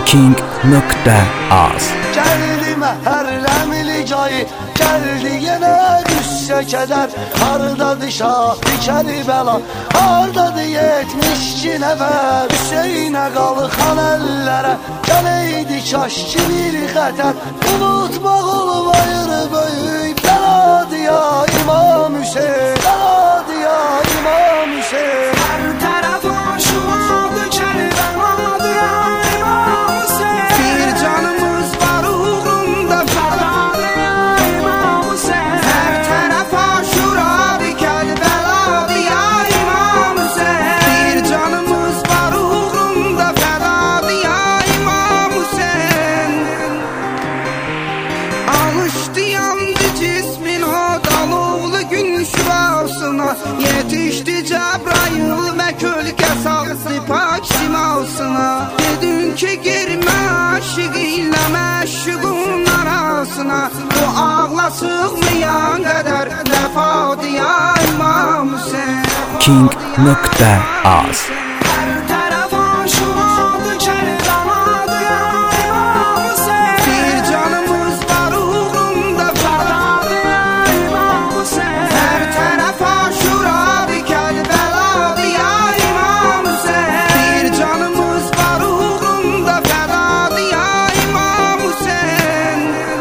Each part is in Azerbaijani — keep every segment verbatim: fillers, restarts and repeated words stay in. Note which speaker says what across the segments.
Speaker 1: king nokta az.
Speaker 2: Geldi məhərrəmli cayı, geldi yenə qüssə kədər. Hardadır şah Kərbəla, hardadır yetmiş iki nəfər. Hüseynə qalxan əllərə, gələydi kaş ki bir xətər. Unutmaq olmayır böyük bəladır ya İmam Hüseyn, bəladır ya İmam Hüseyn.
Speaker 3: Hər tərəf aşıqdır Kərbəladır ya İmam Hüseyn. Bir canımız var uğrunda fədadır ya İmam Hüseyn. Hər tərəf aşıqdır Kərbəladır ya İmam Hüseyn. Bir canımız var uğrunda fədadır ya İmam Hüseyn. Alışdı yandı cismin o dalıqlı gün şüvasına. Yetişdi Cəbrayıl və kölgə saldı pak simasına. Dedin ki girmə aşıq ilə məşuqun arasına. Bu ağla sığmayan qədər vəfadı ya İmam Hüseyn.
Speaker 1: king nokta az.
Speaker 3: Hər tərəf aşıqdır Kərbəladır ya İmam Hüseyn. Bir canımız var uğrunda fədadır ya İmam Hüseyn. Hər tərəf aşıqdır Kərbəladır ya İmam Hüseyn. Bir canımız var uğrunda fədadır ya İmam Hüseyn.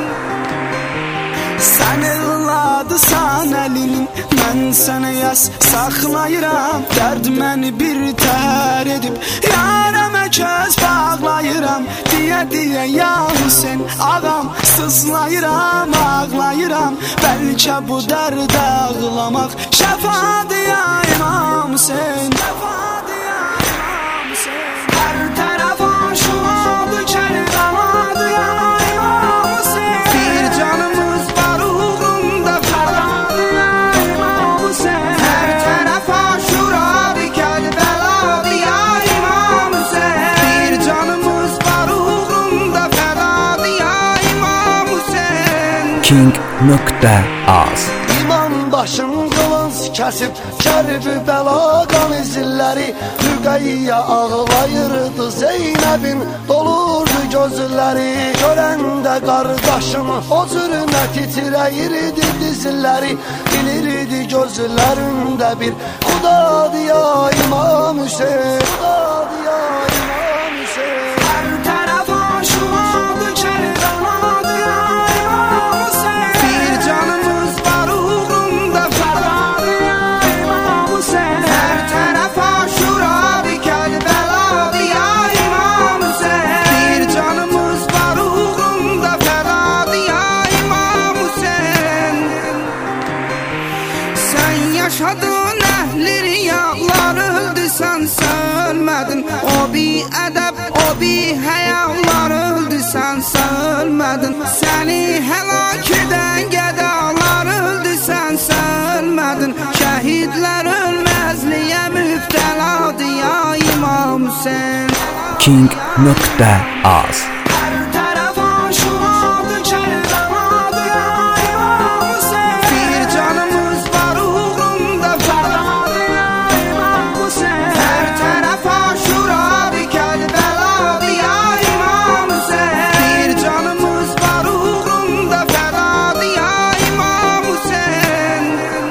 Speaker 3: Sən evladısan əlinin, mən sənə yas saxlayıram. Dərd məni bir tər edib, yarama köz bağlayıram. Deyə deyə ya Hüseyn ağam, sızlayıram, ağlayıram. Bəlkə bu dərdə ağlamaq şəfadır ya İmam Hüseyn. Şəfadır ya İmam Hüseyn. Hər tərəf aşıqdır Kərbəladır ya İmam Hüseyn. Bir canımız var uğrunda fədadır ya İmam Hüseyn. Hər tərəf aşıqdır Kərbəladır ya İmam Hüseyn. Bir canımız var uğrunda fədadır ya İmam Hüseyn.
Speaker 1: king nokta az.
Speaker 2: İmam başın qılınc kəsib Kərbəla qan izləri. Rüqəyyə ağlayırdı Zeynəbin, dolurdu gözləri. Görəndə qardaşımı o cürünə titrəyirdi dizləri. Bilirdi gözlərində bir xudadır ya İmam Hüseyn, xudadır ya İmam Hüseyn.
Speaker 3: Hər tərəf aşıqdır Kərbəladır ya İmam Hüseyn. Bir canımız var uğrunda fədadır ya İmam Hüseyn. Hər tərəf aşıqdır Kərbəladır ya İmam Hüseyn. Bir canımız var uğrunda fədadır ya İmam Hüseyn. Sən yaşadın əhli riyalar, öldü sən ölmədin. O bir ədəb, o bir həyalar, öldü sən ölmədin. Səni həlak edən gədalar, öldü sən ölmədin. Şəhidlər ölməzliyə mübtəladır ya İmam Hüseyn.
Speaker 1: king nokta az.
Speaker 3: Hər tərəf aşıqdır Kərbəladır ya İmam Hüseyn. Bir canımız var uğrunda fədadır ya İmam Hüseyn. Hər tərəf aşıqdır Kərbəladır ya İmam Hüseyn. Bir canımız var uğrunda fədadır ya İmam Hüseyn.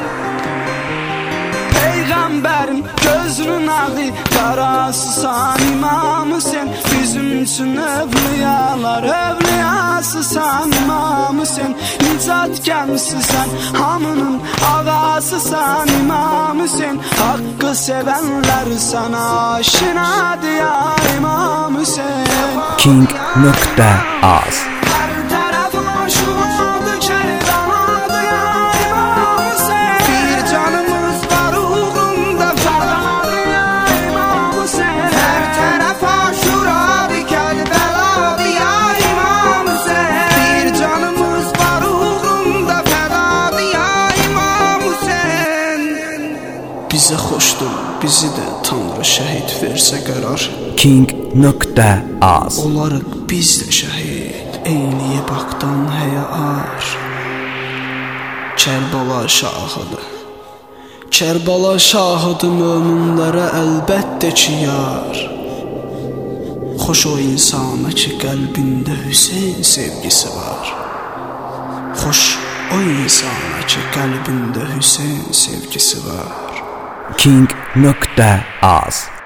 Speaker 3: Peyğəmbərin gözünün ağı qarasısan İmam Hüseyn. Bizim üçün övliyalar, övliyasısan İmam Hüseyn. Nicat gəmisisən, hamının ağasısan İmam Hüseyn. Haqqı sevənlər sana aşinadır ya İmam Hüseyn.
Speaker 1: king nokta az.
Speaker 3: Hər tərəf aşıqdır Kərbəladır ya İmam Hüseyn. Bir canımız var uğrunda fədadır ya İmam Hüseyn. Hər tərəf aşıqdır Kərbəladır ya İmam Hüseyn. Bir canımız var uğrunda fədadır ya İmam Hüseyn. Bizə xoşdur, bizi də Tanrı şəhid versə qərar.
Speaker 1: king nokta az.
Speaker 3: Olarıq biz də şəhid, eyniyə baxdan həya ar. Kərbəla şahıdır. Kərbəla şahıdır möminlərə əlbəttə ki yar. Xoş o insana ki qəlbində Hüseyn sevgisi var. Xoş o insana ki qəlbində Hüseyn sevgisi var.
Speaker 1: king nokta az